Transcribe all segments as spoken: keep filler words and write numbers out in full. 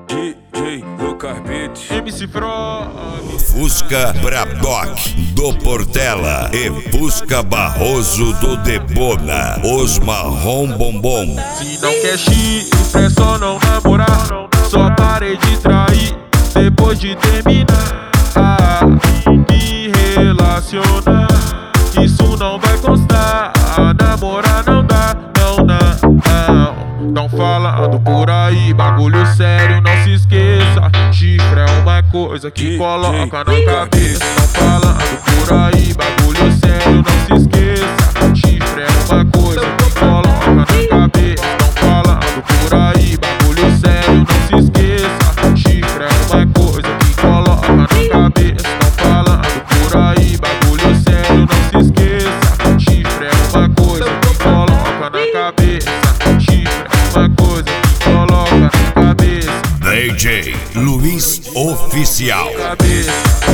D J Lucas Beats, M C Frog, Fusca Bradock do Portela e Fusca Barroso do Debona, os marrom bombom. se não quer chifre é só não namorar. Só parei de trair depois de terminar. Ah, me relacionar, isso não vai constar. Namorar não dá, não, não. Não falando por aí, bagulho sério, não se esqueça. Chifre é uma coisa que coloca na cabeça. Não falando por aí, bagulho sério, não se esqueça. Chifre é uma coisa que coloca na cabeça. Não falando por aí, bagulho sério, não se esqueça. Chifre é uma coisa que coloca na cabeça. Não falando por aí, bagulho sério, não se esqueça. Chifre é uma coisa que coloca na cabeça. Chifre é uma coisa que coloca na cabeça. D J Luiz Oficial. Cabeça.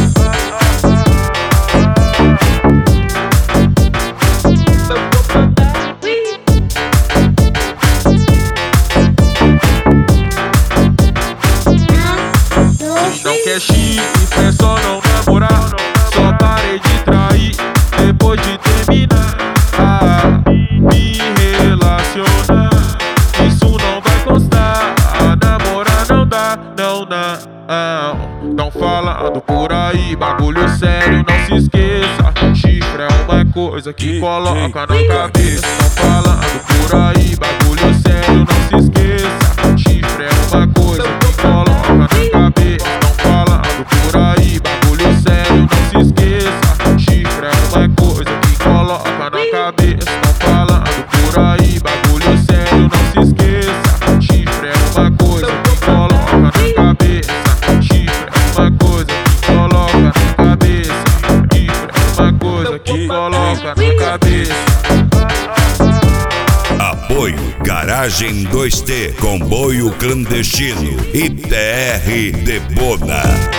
Não quer chifre, é só não namorar. Só parei de trair depois de terminar. Ah, me relacionar, isso não vai constar. Namorar não dá, não, não. Não falando por aí, bagulho sério, não se esqueça. Chifre é uma coisa que coloca na cabeça. Não falando por aí, bagulho sério, não se esqueça. Chifre é uma coisa que coloca na cabeça. Por aí, bagulho sério, não se esqueça. Chifre é uma coisa que coloca na cabeça. Não falando por aí, bagulho sério, não se esqueça. Chifre é uma coisa que coloca na cabeça. Chifre é uma coisa que coloca na cabeça. Chifre é uma coisa que coloca na cabeça. Apoio Garagem dois T, Comboio Clandestino e P R Debona.